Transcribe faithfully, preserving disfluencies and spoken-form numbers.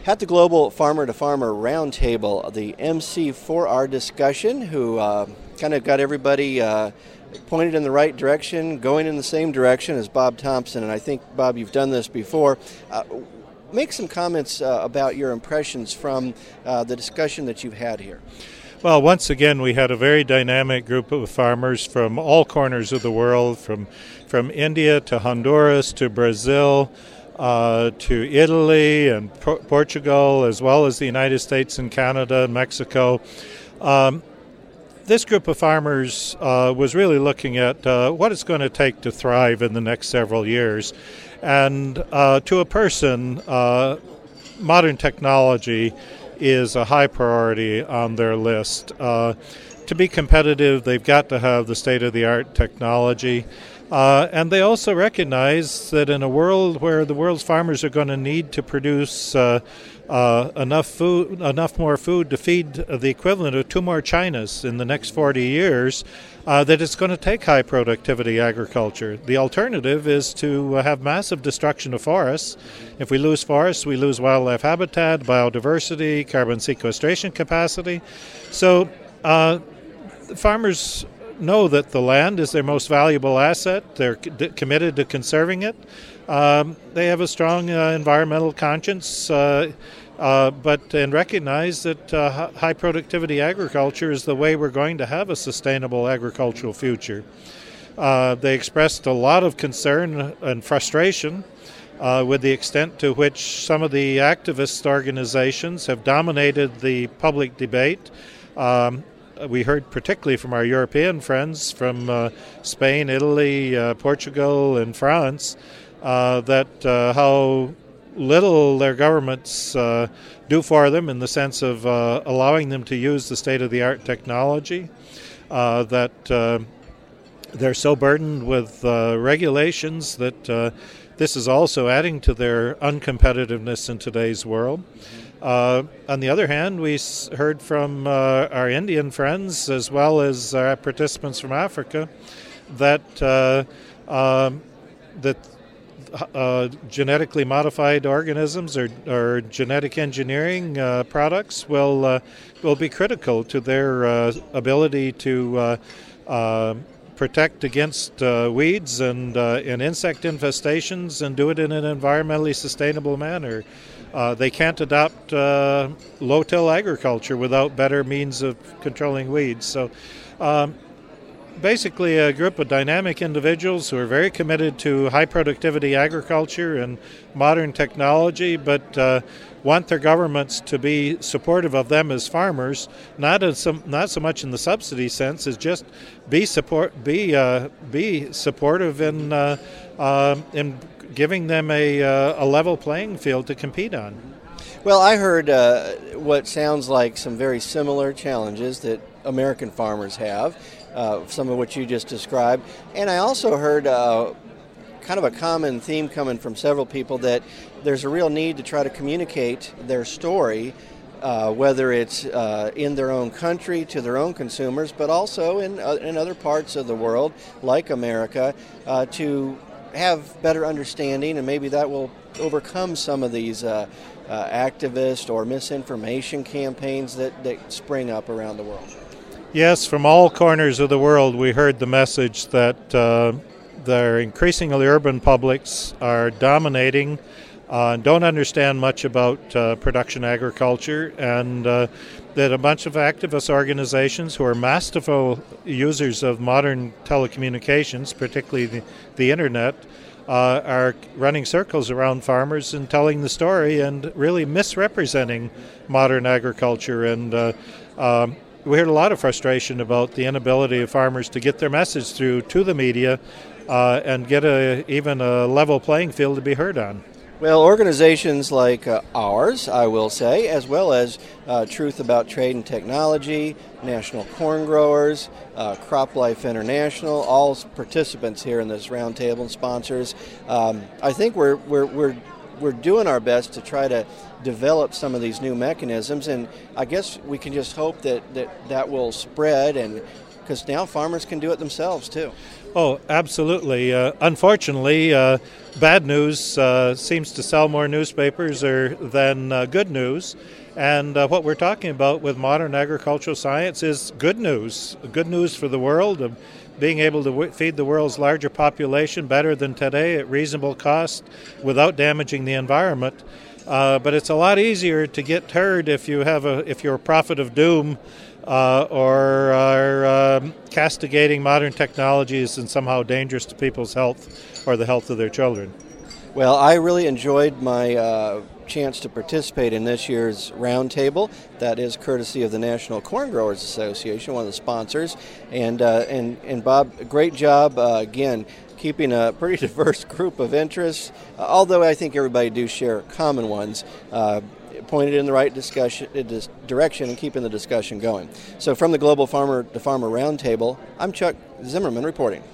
at the Global Farmer to Farmer Roundtable, the M C for our discussion, who uh, kind of got everybody uh, pointed in the right direction, going in the same direction as Bob Thompson. And I think, Bob, you've done this before. Uh, make some comments uh, about your impressions from uh, the discussion that you've had here. Well, once again, we had a very dynamic group of farmers from all corners of the world, from from India to Honduras to Brazil uh, to Italy and Por- Portugal, as well as the United States and Canada and Mexico. Um, this group of farmers uh, was really looking at uh, what it's going to take to thrive in the next several years. And uh, to a person, uh, modern technology is a high priority on their list. Uh, to be competitive, they've got to have the state-of-the-art technology. Uh, and they also recognize that in a world where the world's farmers are going to need to produce uh, uh, enough food, enough more food to feed the equivalent of two more Chinas in the next forty years, uh, that it's going to take high productivity agriculture. The alternative is to have massive destruction of forests. If we lose forests, we lose wildlife habitat, biodiversity, carbon sequestration capacity. So uh, farmers know that the land is their most valuable asset. They're c- committed to conserving it. Um, they have a strong uh, environmental conscience, uh, uh, but and recognize that uh, high productivity agriculture is the way we're going to have a sustainable agricultural future. Uh, they expressed a lot of concern and frustration uh, with the extent to which some of the activist organizations have dominated the public debate. Um, We heard particularly from our European friends from uh, Spain, Italy, uh, Portugal, and France uh, that uh, how little their governments uh, do for them in the sense of uh, allowing them to use the state-of-the-art technology, uh, that uh, they're so burdened with uh, regulations that uh, this is also adding to their uncompetitiveness in today's world. Uh, on the other hand, we s- heard from uh, our Indian friends as well as our participants from Africa that uh, um, that uh, genetically modified organisms or, or genetic engineering uh, products will uh, will be critical to their uh, ability to uh, uh, protect against uh, weeds and uh, and insect infestations and do it in an environmentally sustainable manner. Uh, they can't adopt uh, low-till agriculture without better means of controlling weeds. So um, basically a group of dynamic individuals who are very committed to high-productivity agriculture and modern technology, but uh, want their governments to be supportive of them as farmers, not as some, not so much in the subsidy sense, as just be support be uh, be supportive in uh, uh, in giving them a, uh, a level playing field to compete on. Well, I heard uh, what sounds like some very similar challenges that American farmers have, uh, some of what you just described. And I also heard uh, kind of a common theme coming from several people that there's a real need to try to communicate their story, uh, whether it's uh, in their own country to their own consumers, but also in, uh, in other parts of the world, like America, uh, to have better understanding, and maybe that will overcome some of these uh, uh, activist or misinformation campaigns that, that spring up around the world. Yes, from all corners of the world we heard the message that uh, their increasingly urban publics are dominating, uh, don't understand much about uh, production agriculture, and uh, that a bunch of activist organizations who are masterful users of modern telecommunications, particularly the, the internet, uh, are running circles around farmers and telling the story and really misrepresenting modern agriculture. And uh, um, we heard a lot of frustration about the inability of farmers to get their message through to the media uh, and get a, even a level playing field to be heard on. Well, organizations like uh, ours, I will say, as well as uh, Truth About Trade and Technology, National Corn Growers, uh, CropLife International, all participants here in this roundtable and sponsors. Um, I think we're we're we're we're doing our best to try to develop some of these new mechanisms, and I guess we can just hope that that, that will spread and because now farmers can do it themselves too. Oh, absolutely. Uh, unfortunately, uh, bad news uh, seems to sell more newspapers or, than uh, good news. And uh, what we're talking about with modern agricultural science is good news. Good news for the world of being able to w- feed the world's larger population better than today at reasonable cost without damaging the environment. Uh, but it's a lot easier to get heard if you have a if you're a prophet of doom uh, or are um, castigating modern technologies and somehow dangerous to people's health or the health of their children. Well, I really enjoyed my uh, chance to participate in this year's roundtable. That is courtesy of the National Corn Growers Association, one of the sponsors. And uh, and and Bob, great job uh, again, keeping a pretty diverse group of interests. Uh, although I think everybody do share common ones. Uh, pointed in the right discussion direction and keeping the discussion going. So from the Global Farmer to Farmer Roundtable, I'm Chuck Zimmerman reporting.